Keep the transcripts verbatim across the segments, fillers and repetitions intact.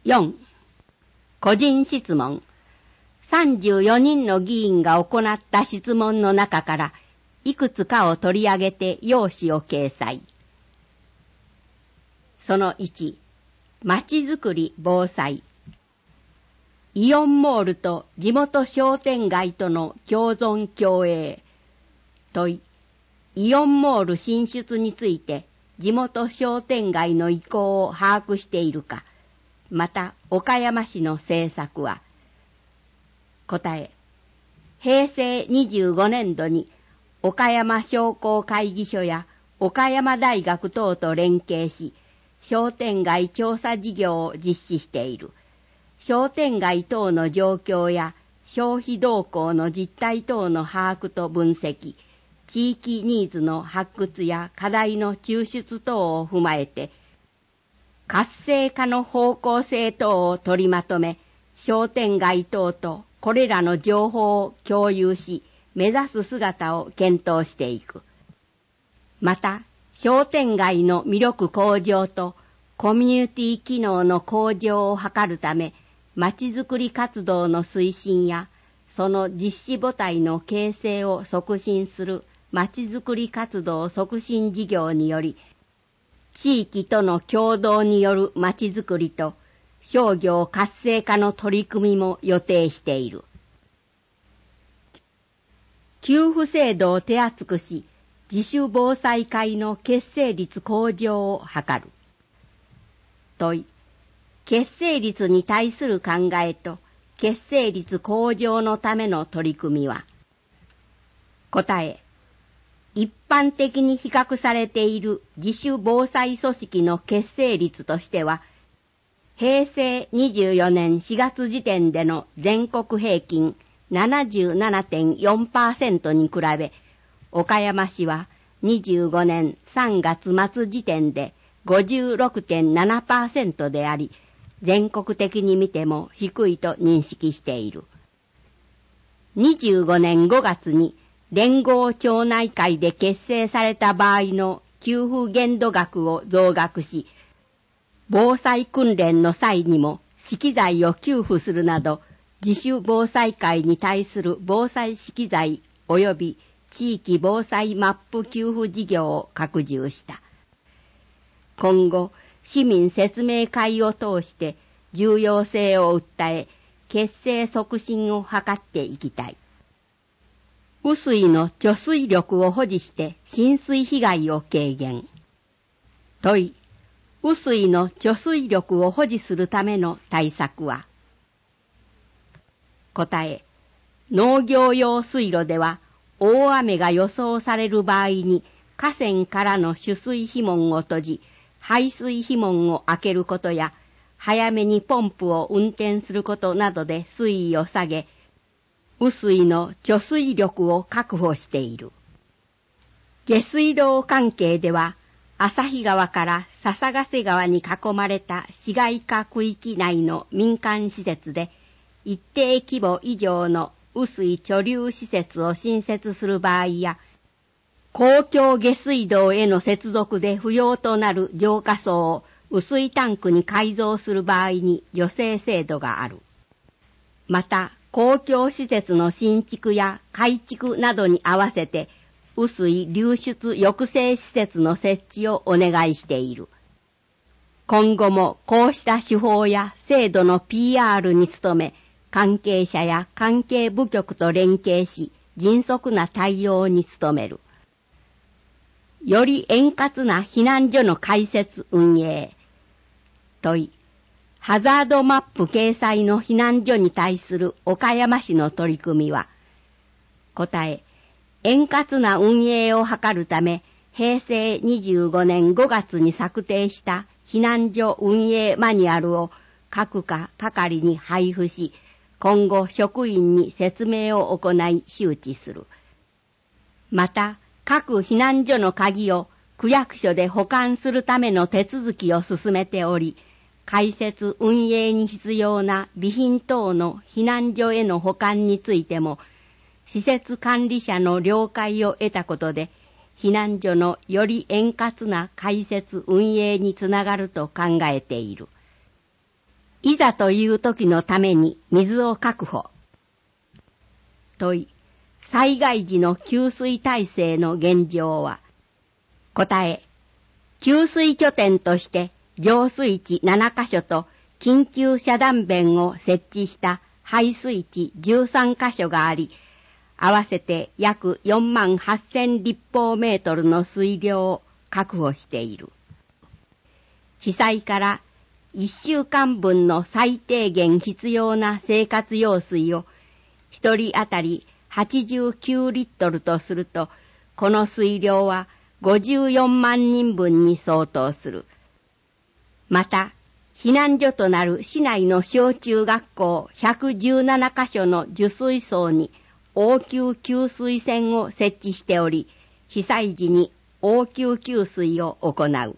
よん. 個人質問。さんじゅうよにんの議員が行った質問の中からいくつかを取り上げて要旨を掲載。そのいち、まちづくり防災。イオンモールと地元商店街との共存共栄。問い、イオンモール進出について地元商店街の意向を把握しているか。また、岡山市の政策は。答え、へいせいにじゅうごねんどに岡山商工会議所や岡山大学等と連携し、商店街調査事業を実施している。商店街等の状況や消費動向の実態等の把握と分析、地域ニーズの発掘や課題の抽出等を踏まえて、活性化の方向性等を取りまとめ、商店街等とこれらの情報を共有し、目指す姿を検討していく。また、商店街の魅力向上とコミュニティ機能の向上を図るため、まちづくり活動の推進や、その実施母体の形成を促進するまちづくり活動促進事業により、地域との共同によるまちづくりと商業活性化の取り組みも予定している。給付制度を手厚くし、自主防災会の結成率向上を図る。問い、結成率に対する考えと結成率向上のための取り組みは。答え、一般的に比較されている自主防災組織の結成率としては、へいせいにじゅうよねんしがつ時点での全国平均 ななじゅうななてんよんパーセント に比べ、岡山市はにじゅうごねんさんがつ末時点で ごじゅうろくてんななパーセント であり、全国的に見ても低いと認識している。にじゅうごねんごがつに連合町内会で結成された場合の給付限度額を増額し、防災訓練の際にも資機材を給付するなど、自主防災会に対する防災資機材及び地域防災マップ給付事業を拡充した。今後、市民説明会を通して重要性を訴え、結成促進を図っていきたい。雨水の貯水力を保持して浸水被害を軽減。問い、雨水の貯水力を保持するための対策は。答え、農業用水路では大雨が予想される場合に河川からの取水樋門を閉じ、排水樋門を開けることや、早めにポンプを運転することなどで水位を下げ、雨水の貯水力を確保している。下水道関係では、旭川から笹ヶ瀬川に囲まれた市街化区域内の民間施設で、一定規模以上の雨水貯留施設を新設する場合や、公共下水道への接続で不要となる浄化槽を雨水タンクに改造する場合に助成制度がある。また、公共施設の新築や改築などに合わせて、雨水流出抑制施設の設置をお願いしている。今後もこうした手法や制度の ピーアール に努め、関係者や関係部局と連携し、迅速な対応に努める。より円滑な避難所の開設運営。問い、ハザードマップ掲載の避難所に対する岡山市の取り組みは。答え、円滑な運営を図るため、へいせいにじゅうごねんごがつに策定した避難所運営マニュアルを各課係に配布し、今後職員に説明を行い周知する。また、各避難所の鍵を区役所で保管するための手続きを進めており、開設運営に必要な備品等の避難所への保管についても、施設管理者の了解を得たことで、避難所のより円滑な開設運営につながると考えている。 いざという時のために水を確保。問い、災害時の給水体制の現状は。答え、給水拠点として浄水池ななカ所と緊急遮断弁を設置した排水池じゅうさんカ所があり、合わせて約よんまんはっせん立方メートルの水量を確保している。被災からいっしゅうかんぶんの最低限必要な生活用水を一人当たりはちじゅうきゅうリットルとすると、この水量はごじゅうよんまんにんぶんに相当する。また、避難所となる市内の小中学校ひゃくじゅうななカ所の受水槽に応急給水栓を設置しており、被災時に応急給水を行う。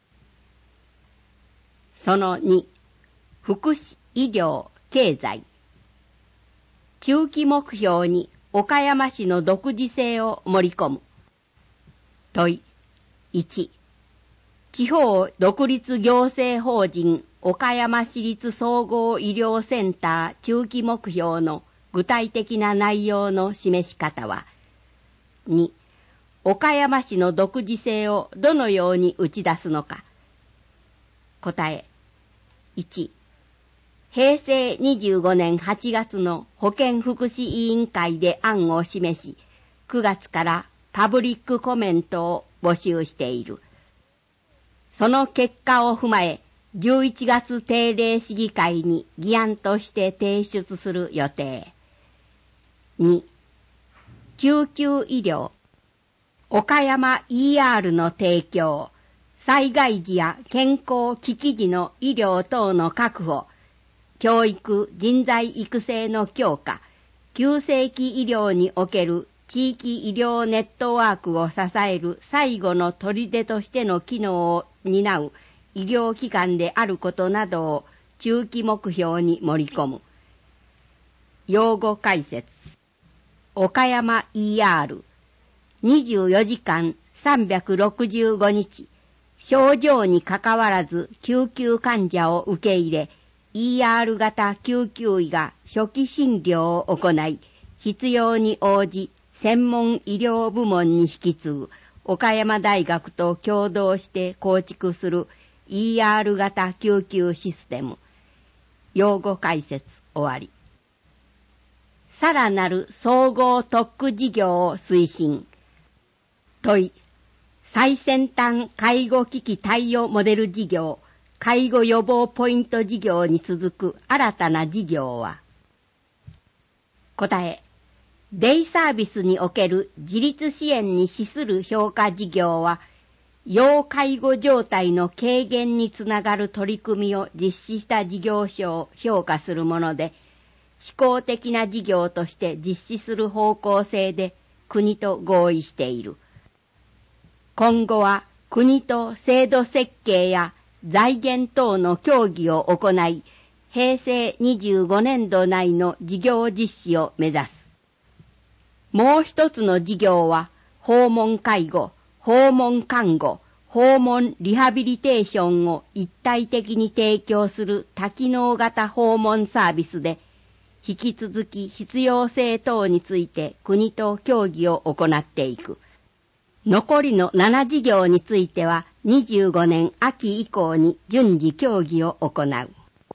そのに、福祉、医療、経済。中期目標に岡山市の独自性を盛り込む。問い、いち、地方独立行政法人岡山市立総合医療センター中期目標の具体的な内容の示し方は。に、岡山市の独自性をどのように打ち出すのか。答え、いち、へいせいにじゅうごねんはちがつの保健福祉委員会で案を示し、くがつからパブリックコメントを募集している。その結果を踏まえ、じゅういちがつ定例市議会に議案として提出する予定。に、救急医療。岡山 イーアール の提供、災害時や健康危機時の医療等の確保、教育人材育成の強化、急性期医療における地域医療ネットワークを支える最後の砦としての機能を担う医療機関であることなどを中期目標に盛り込む。用語解説。岡山 イーアール、にじゅうよじかんさんびゃくろくじゅうごにち、症状にかかわらず救急患者を受け入れ、イーアール 型救急医が初期診療を行い、必要に応じ専門医療部門に引き継ぐ岡山大学と共同して構築する イーアール 型救急システム。用語解説終わり。さらなる総合特区事業を推進。問い、最先端介護機器貸与モデル事業、介護予防ポイント事業に続く新たな事業は。答え、デイサービスにおける自立支援に資する評価事業は、要介護状態の軽減につながる取り組みを実施した事業所を評価するもので、試行的な事業として実施する方向性で国と合意している。今後は国と制度設計や財源等の協議を行い、へいせいにじゅうごねんど内の事業実施を目指す。もう一つの事業は、訪問介護、訪問看護、訪問リハビリテーションを一体的に提供する多機能型訪問サービスで、引き続き必要性等について国と協議を行っていく。残りのなな事業についてはにじゅうごねん秋以降に順次協議を行う。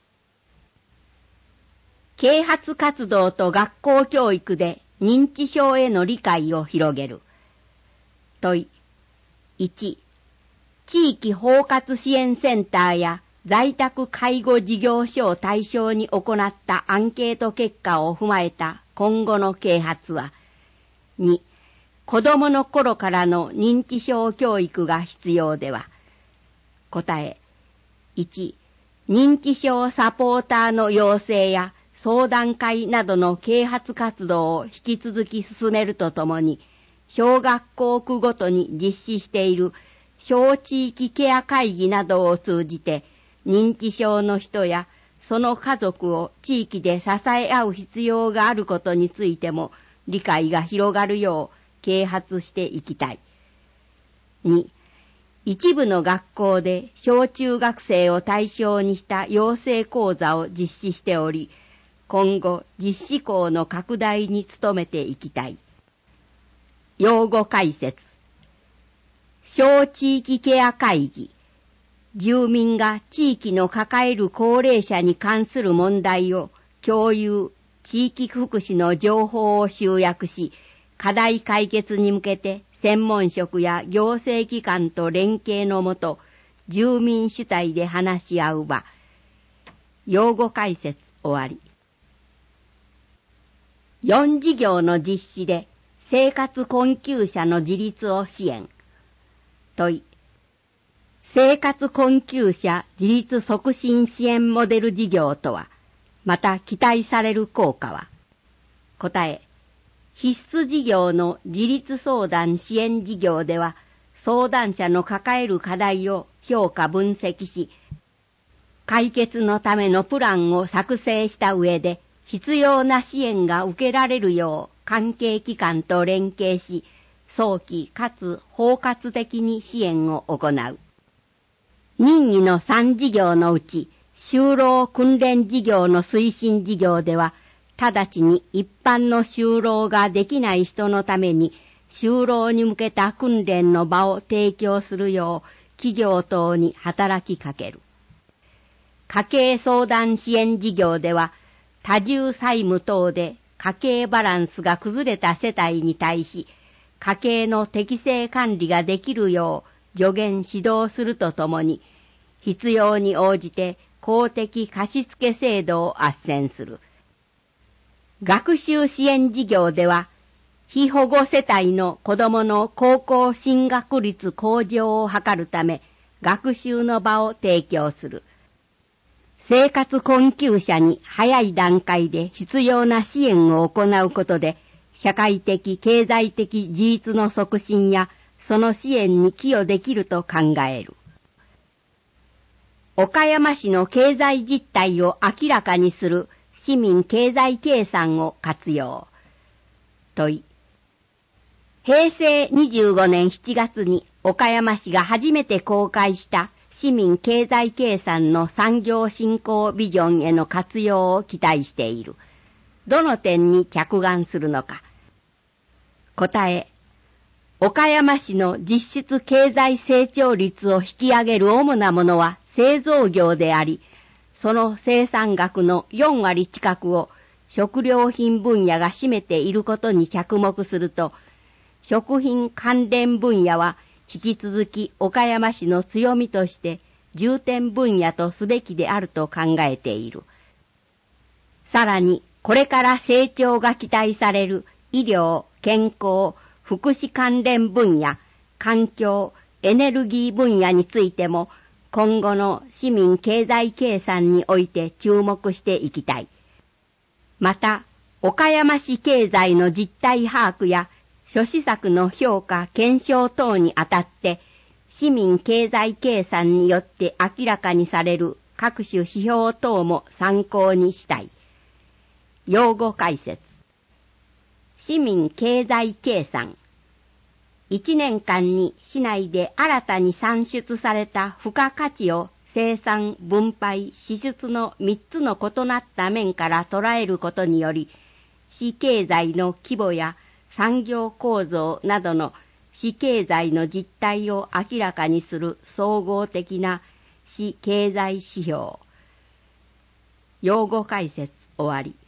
啓発活動と学校教育で認知症への理解を広げる。問い、いち、地域包括支援センターや在宅介護事業所を対象に行ったアンケート結果を踏まえた今後の啓発は、に、子供の頃からの認知症教育が必要では。答え、いち、認知症サポーターの養成や相談会などの啓発活動を引き続き進めるとともに、小学校区ごとに実施している小地域ケア会議などを通じて、認知症の人やその家族を地域で支え合う必要があることについても理解が広がるよう啓発していきたい。に、 一部の学校で小中学生を対象にした養成講座を実施しており、今後実施校の拡大に努めていきたい。用語解説。小地域ケア会議。住民が地域の抱える高齢者に関する問題を共有、地域福祉の情報を集約し、課題解決に向けて専門職や行政機関と連携のもと、住民主体で話し合う場。用語解説終わり。よん事業の実施で生活困窮者の自立を支援。問い。生活困窮者自立促進支援モデル事業とは、また期待される効果は。答え。必須事業の自立相談支援事業では、相談者の抱える課題を評価分析し、解決のためのプランを作成した上で、必要な支援が受けられるよう関係機関と連携し、早期かつ包括的に支援を行う。任意のさん事業のうち、就労訓練事業の推進事業では、直ちに一般の就労ができない人のために、就労に向けた訓練の場を提供するよう、企業等に働きかける。家計相談支援事業では、多重債務等で家計バランスが崩れた世帯に対し、家計の適正管理ができるよう助言指導するとともに、必要に応じて公的貸付制度を斡旋する。学習支援事業では、被保護世帯の子どもの高校進学率向上を図るため、学習の場を提供する。生活困窮者に早い段階で必要な支援を行うことで、社会的経済的自立の促進やその支援に寄与できると考える。岡山市の経済実態を明らかにする市民経済計算を活用。問い。平成にじゅうごねんしちがつに岡山市が初めて公開した市民経済計算の産業振興ビジョンへの活用を期待している。どの点に着眼するのか。答え。岡山市の実質経済成長率を引き上げる主なものは製造業であり、その生産額のよんわり近くを食料品分野が占めていることに着目すると、食品関連分野は引き続き岡山市の強みとして重点分野とすべきであると考えている。さらに、これから成長が期待される医療、健康、福祉関連分野、環境、エネルギー分野についても、今後の市民経済計算において注目していきたい。また、岡山市経済の実態把握や諸施策の評価検証等にあたって、市民経済計算によって明らかにされる各種指標等も参考にしたい。用語解説。市民経済計算。いちねんかんに市内で新たに算出された付加価値を生産、分配、支出のみっつの異なった面から捉えることにより、市経済の規模や産業構造などの市経済の実態を明らかにする総合的な市経済指標。用語解説終わり。